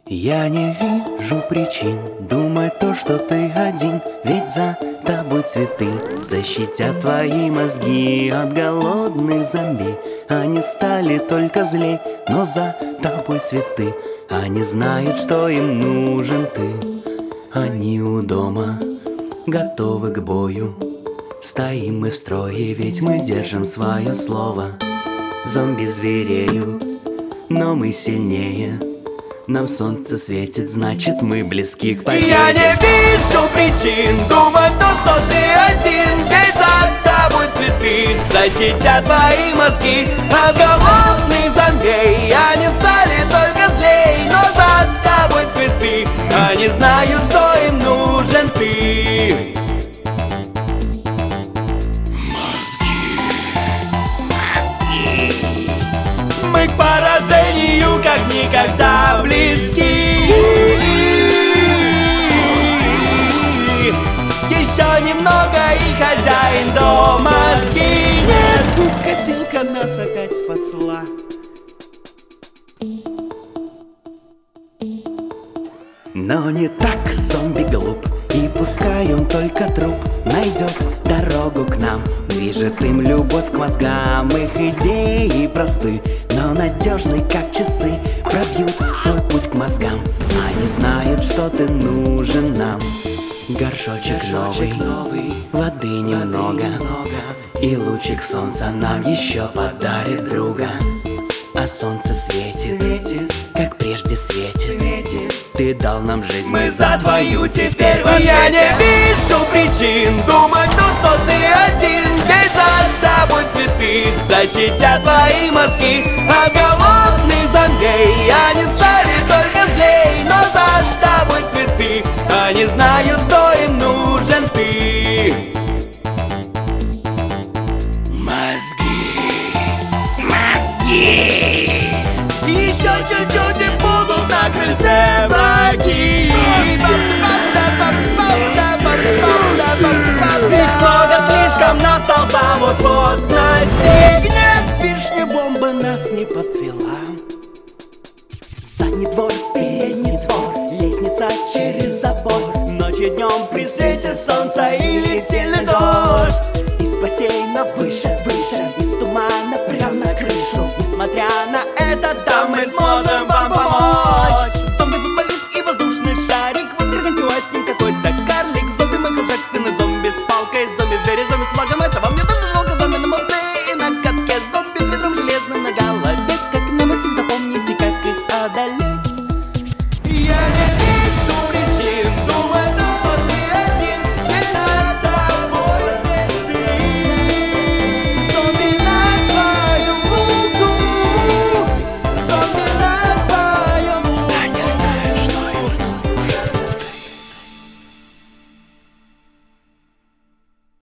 Я не вижу причин думать то, что ты один. Ведь за тобой цветы защитят твои мозги от голодных зомби. Они стали только злей, но за тобой цветы. Они знают, что им нужен ты. Они у дома, готовы к бою. Стоим мы в строе, ведь мы держим свое слово. Зомби звереют, но мы сильнее. Нам солнце светит, значит мы близки к победе. Я не вижу причин думать то, что ты один. Ведь за тобой цветы защитят твои мозги от голодных зомбей. Они стали только злей, но за тобой цветы. Они знают, что им нужен ты. Мы к поражению как никогда близки. Еще немного и хозяин дома сгинет. Косилка нас опять спасла. Но не так зомби глуп, и пускай он только труп найдет дорогу к нам. Движет им любовь к мозгам, их идеи просты, но надежны, как часы, пробьют свой путь к мозгам. Они знают, что ты нужен нам. Горшочек новый, воды немного, и лучик солнца нам еще подарит друга. А солнце светит, как прежде светит. Ты дал нам жизнь, мы за твою теперь в ответе. Я не вижу причин думать то, что ты один. Ведь за тобой цветы защитят твои мозги от голодных зомбей. Они стали только злей, но за тобой цветы. Они знают, что им нужен ты. Мозги. Еще чуть-чуть и будут на крыльце враги. Их много слишком, нас толпа вот-вот настигнет. Вишня бомба нас не подвела. Задний двор, передний двор, лестница через забор. Ночью днем при свете солнца или сильный дождь. Из бассейна выше, из тумана прям на крышу. Несмотря на это, там мы сможем вам помочь.